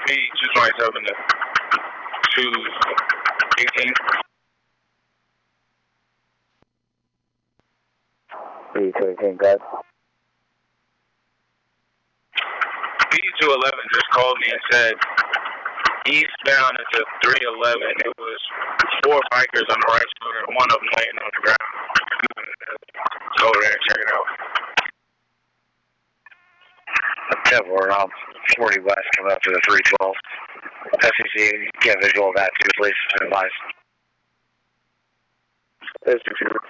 227 to 218. 218, guys. B211 just called me and said, eastbound into 311, it was 4 bikers on the right shoulder and one of them laying on the ground. Go over there and check it out. Yeah, we're on 40 west coming up to the 312. SEC, get visual of that too, please. Advise. SEC